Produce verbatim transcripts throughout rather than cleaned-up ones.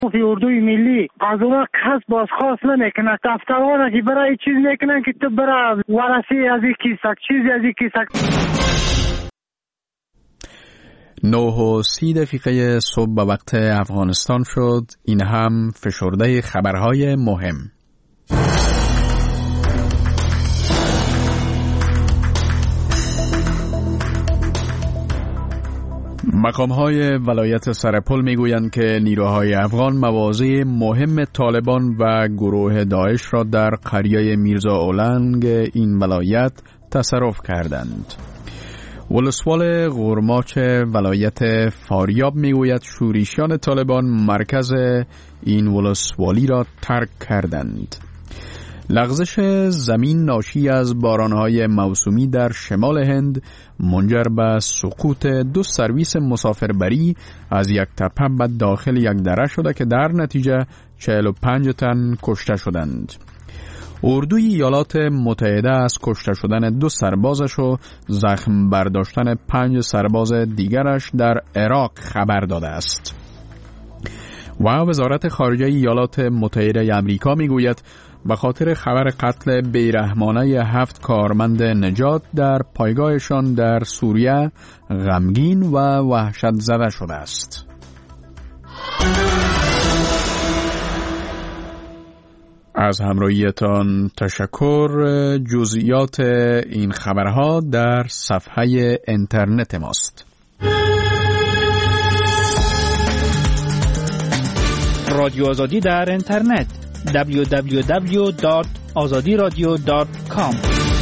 اردوی ملی از اون کس بازخواست نمیکنه. دفترانه که برای چیز میکنن که تو برای ورثه از این کیسک چیزی از این کیسک. نه و سی دقیقه صبح به وقت افغانستان شد. این هم فشرده خبرهای مهم. مقام‌های ولایت سرپل میگویند که نیروهای افغان مواضع مهم طالبان و گروه داعش را در قریه میرزا اولنگ این ولایت تصرف کردند. ولسوال غرماچ ولایت فاریاب میگوید شورشیان طالبان مرکز این ولسوالی را ترک کردند. لغزش زمین ناشی از بارانهای موسومی در شمال هند منجر به سقوط دو سرویس مسافربری از یک تپه به داخل یک دره شده که در نتیجه چهل و پنج تن کشته شدند. اردوی ایالات متحده از کشته شدن دو سربازش و زخم برداشتن پنج سرباز دیگرش در عراق خبر داده است. و وزارت خارجه ایالات متحده آمریکا میگوید به خاطر خبر قتل بیرحمانه هفت کارمند نجات در پایگاهشان در سوریه غمگین و وحشت زده شده است. از همراهیتان تشکر. جزئیات این خبرها در صفحه اینترنت ماست. رادیو آزادی در اینترنت دبلیو دبلیو دبلیو دات آزادی رادیو دات کام.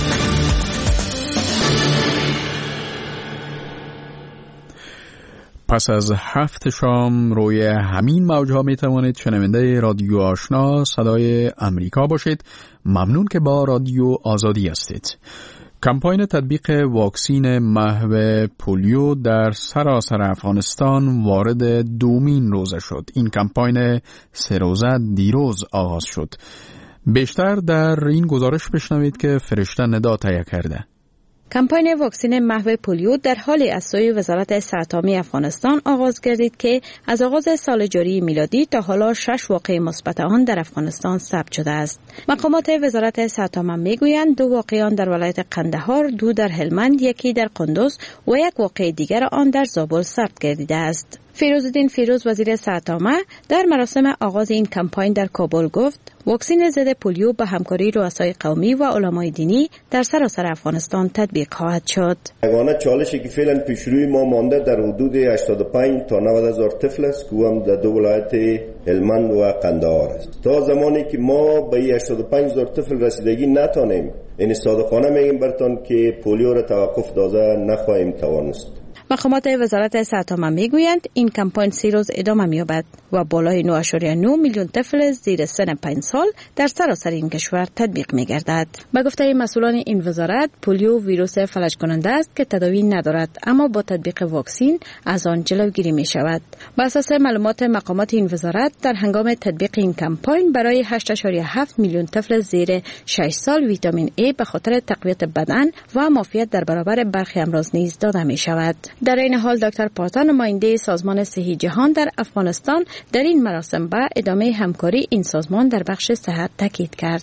پس از هفت شام روی همین موجها می توانید شنونده رادیو آشنا صدای امریکا باشید. ممنون که با رادیو آزادی هستید. کمپاین تطبیق واکسین محو پولیو در سراسر افغانستان وارد دومین روزه شد. این کمپاین سه روزه دیروز آغاز شد. بیشتر در این گزارش بشنوید که فرشته ندا تهیه کرده. کمپاین واکسین محو پولیو در حالی از سوی وزارت صحت عامه افغانستان آغاز گردید که از آغاز سال جاری میلادی تا حالا شش واقعه مثبت آن در افغانستان ثبت شده است. مقامات وزارت صحت عامه میگویند دو واقعه آن در ولایت قندهار، دو در هلمند، یکی در قندوز و یک واقعه دیگر آن در زابل ثبت گردیده است. فیروزالدین فیروز وزیر صحت عامه در مراسم آغاز این کمپاین در کابل گفت واکسین ضد پولیو به همکاری رؤسای قومی و علمای دینی در سراسر افغانستان تطبیق خواهد شد. یگانه چالشی که فعلا پیش روی ما مانده در حدود هشتاد و پنج تا نود هزار طفل است که هم در دو ولایت هلمند و قندهار است. تا زمانی که ما به هشتاد و پنج هزار طفل رسیدگی نتانیم، این صادقانه میگیم برتان که پولیو را توقف داده نخواهیم توانست. مقامات وزارت صحت عامه میگویند این کمپاین سی روز ادامه می‌یابد و بالای نه ممیز نه میلیون طفل زیر سن پنج سال در سراسر این کشور تطبیق می‌گردد. به گفته مسئولان این وزارت، پولیو ویروس فلج کننده است که تداوی ندارد، اما با تطبیق واکسین از آن جلوگیری می‌شود. بر اساس معلومات مقامات این وزارت، در هنگام تطبیق این کمپاین برای هشت ممیز هفت میلیون طفل زیر شش سال ویتامین A به خاطر تقویت بدن و معافیت در برابر برخی امراض نیز داده می‌شود. در این حال دکتر پاتا، نماینده سازمان صحی جهان در افغانستان، در این مراسم به ادامه همکاری این سازمان در بخش صحت تاکید کرد.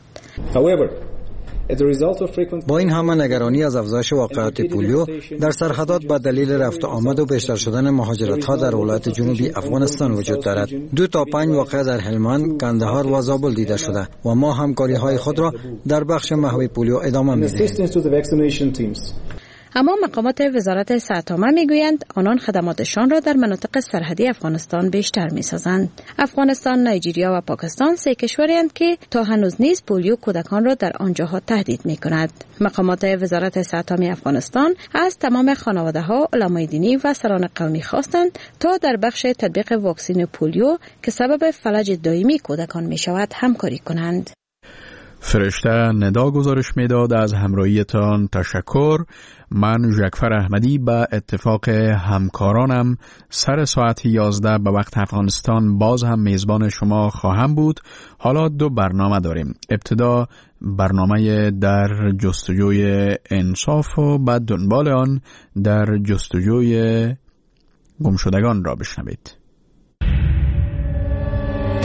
با این همه نگرانی از افزایش واقعات پولیو در سرحدات به دلیل رفت و آمد و بیشتر شدن مهاجرت‌ها در ولایت جنوبی افغانستان وجود دارد. دو تا پنج واقعه در هلمند، قندهار و زابل دیده شده و ما همکاری‌های خود را در بخش محو پولیو ادامه می‌دهیم. اما مقامات وزارت صحت عامه میگویند آنان خدماتشان را در مناطق سرحدی افغانستان بیشتر میسازند. افغانستان، نایجریا و پاکستان سه کشورند که تا هنوز نیز پولیو کودکان را در آنجاها تهدید میکند. مقامات وزارت صحت عامه افغانستان از تمام خانواده‌ها، علمای دینی و سران قومی خواستند تا در بخش تطبیق واکسن پولیو که سبب فلج دائمی کودکان میشود همکاری کنند. فرشته ندا گزارش میداد. از همراهیتان تشکر. من ژکفر احمدی به اتفاق همکارانم سر ساعت یازده به وقت افغانستان باز هم میزبان شما خواهم بود. حالا دو برنامه داریم. ابتدا برنامه در جستجوی انصاف و بعد دنبال آن در جستجوی گمشدگان را بشنوید.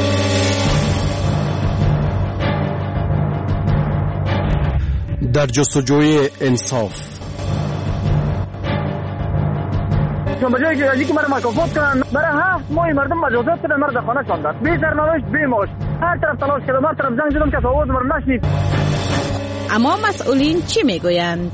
در جستجوی انصاف. بجایی که یکی مرا مکافات کنن، برای هفت ماه مردم مجازات کردن، مرد خانه شاندن، بی سرنوشت بی معاش. هر طرف تلاش کردم، هر طرف زنگ زدم که آواز مرا نشنید. اما مسئولین چی میگویند؟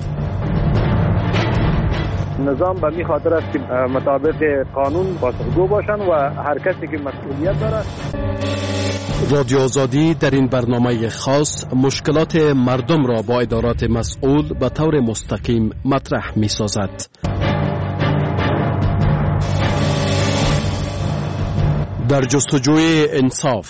نظام به می خاطر است که مطابق قانون پاسخگو باشند و هر کسی که مسئولیت دارد. رادیو آزادی در این برنامه خاص مشکلات مردم را با ادارات مسئول به طور مستقیم مطرح می سازد. در جستجوی انصاف.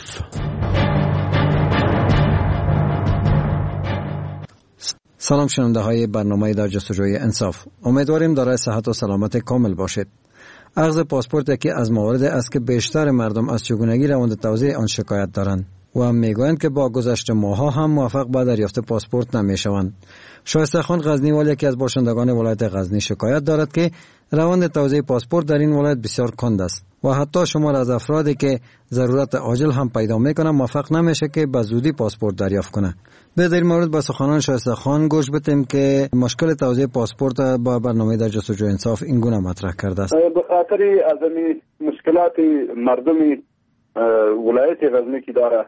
سلام شنونده های برنامه در جستجوی انصاف. امیدواریم دارای صحت و سلامت کامل باشید. اخذ پاسپورت یکی از موارد است که بیشتر مردم از چگونگی روند توزیع آن شکایت دارند و میگویند که با گذشت ماه‌ها هم موفق به دریافت پاسپورت نمیشوند. شایسته خان غزنیوال یکی از باشندگان ولایت غزنی شکایت دارد که روند توزیع پاسپورت در این ولایت بسیار کند است و حتی شمار از افرادی که ضرورت عاجل هم پیدا میکنه موفق نمیشه که به زودی پاسپورت دریافت کنه. به در مورد با سخنان شایسته خان گوش بدیم که مشکل توزیع پاسپورت با برنامه در جستجوی انصاف این گونه مطرح کرده است. به خاطر از این مشکلات مردم ولایت غزنی که داره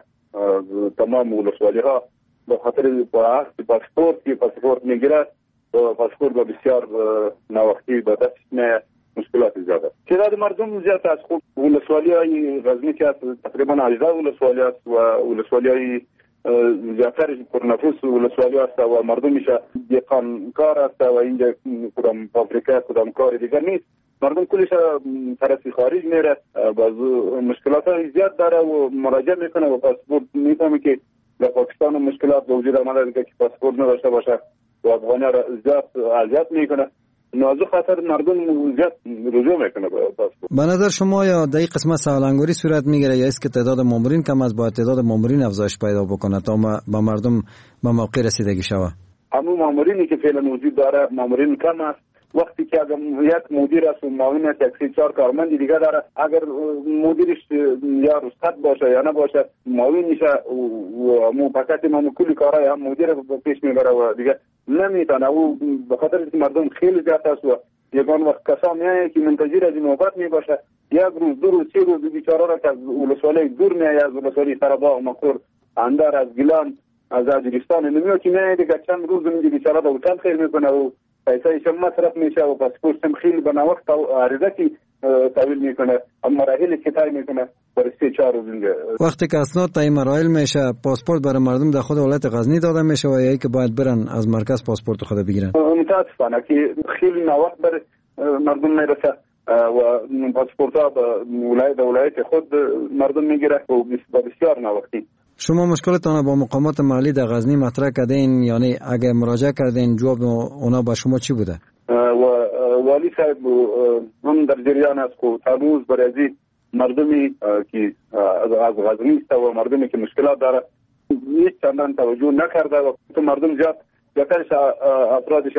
تمام ولسوالی ها به خاطر پاسپورت که پاسپورت میگیره و پاسپورت با بسیار ناوقتی به دست میاد، مشکلات زیاده. تعداد مردم زیاد از خوب ولسوالی های غزنی که تقریبا هجده ولسوالی است و ولسوالی های زیادتر پرنفوس ولسوالی است و مردمش دهقان کار است و اینجا کدام فابریکه کدام کار دیگر نیست. مردم کلش طرف خارج میره، باز مشکلات های زیاد داره و مراجعه میکنه و پاسپورت میفهمه که در پاکستان مشکلات به وجود آمده که پاسپورت نداشته باشه و افغانی را زیاد اذیت میکنه. نازو خاطر مردم زیاد رجوع میکنه به پاسپورت. به نظر شما یا در این قسمت سوالنگاری صورت میگیره یا است که تعداد مامورین کم از باید تعداد مامورین افزایش پیدا بکنه تا با مردم به موقع رسیدگی شوه؟ همون مامورینی که فعلا وجود داره مامورین کم است. وقتی که اگر یک مدیر است و معاون است یک سه چهار کارمند دیگه داره، اگر مدیرش یا رخصت باشه یا نباشه معاون میشه و مو فقط ما کلی کارهای هم مدیر پیش میبره و دیگه نمیتونه. او به خاطر مردم خیلی زیاد است و یگان وقت کسا میایه که منتظر از نوبت میباشه، یک روز دو روز سه روز بیچاره را که از ولسوالی دور میایه، از ولسوالی سراباغ مقر اندر از گیلان از اجرستان نمیو که میایه دیگه چند روز میگه بیچاره به هتل خیر میکنه و پیسه ایشم مصرف میشه و پاسپورت هم خیلی به وقت عریضه کی تحویل میکنه، اما مراحل که طی میکنه برای سه چهار روز اینجا. وقتی که اسناد طی مراحل میشه پاسپورت برای مردم در خود ولایت غزنی داده میشه و یا که باید برن از مرکز پاسپورت خود بگیرن؟ متاسفانه که خیلی ناوقت بر مردم میرسه و پاسپورت ها به ولایت ولایت خود مردم میگیره و بسیار ناوقتی. شما مشکلتان با مقامات محلی در غزنی مطرح کردین، یعنی اگه مراجعه کردین جواب اونا با شما چی بوده؟ و والی صاحب هم در جریان است که تا روز برای مردمی که از غزنی است و مردمی که مشکلات داره هیچ چندان توجه نکرده و تو مردم زیاد زیادترش افرادش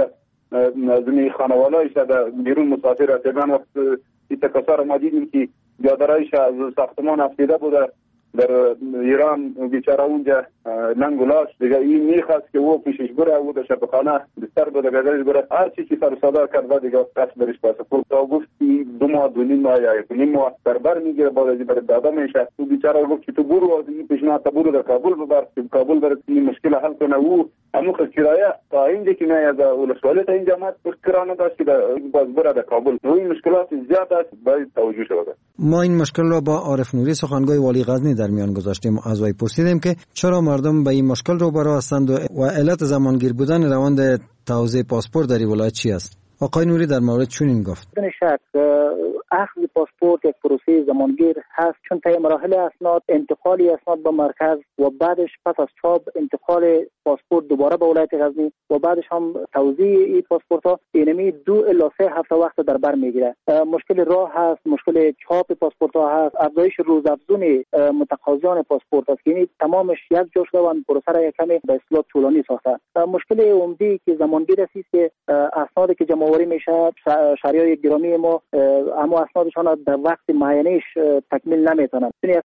زمین خانوالایش در بیرون مسافر هستند. وقت این تکسر ما دیدیم که جادرایش از ساختمان افتیده بوده در ایران، بیچاره اونجا ننگولاش دیگه این میخواست که او پیشش بره او در شبخانه بستر بده گذارش بره، هر چی که سر صدا کرده دیگه قصد برش پاسپورت تا گفت دو ماه دو نیم ماه یا یک نیم ماه بربر میگیره بعد از برای داده میشه. تو بیچاره گفت که تو برو این پیشنهاد تا برو در کابل ببر، کابل بره این مشکل حل کنه. او همون کرایه تا اینجا که میاد ولسوالی تا اینجا مات کرانه داشت که باز بره در کابل. این مشکلات زیاد است، باید توجه شود. ما این مشکل را با عارف نوری سخنگوی والی غزنی در میان گذاشتیم. از وی پرسیدیم که چرا مردم به این مشکل روبرو هستند و علت زمانگیر بودن روند توزیع پاسپورت در ولایت چی است. آقای نوری در مورد چنین گفت: بدون شک اخذ پاسپورت یک پروسه زمانگیر هست، چون طی مراحل اسناد انتقالی اسناد به مرکز و بعدش پس از چاپ انتقال پاسپورت دوباره به ولایت غزنی و بعدش هم توزیع این پاسپورت ها اینمی دو الی سه هفته وقت در بر میگیره. مشکل راه هست، مشکل چاپ پاسپورت ها هست، افزایش روزافزون متقاضیان پاسپورت است، یعنی تمامش یک جا شده و پروسه را یک کمی به اصطلاح طولانی ساخته. مشکل عمده که زمانگیر است که اسنادی که جمع آوری میشه شهریار گرامی ما اما اسنادشان در وقت معینش تکمیل نمیتونن. چون یک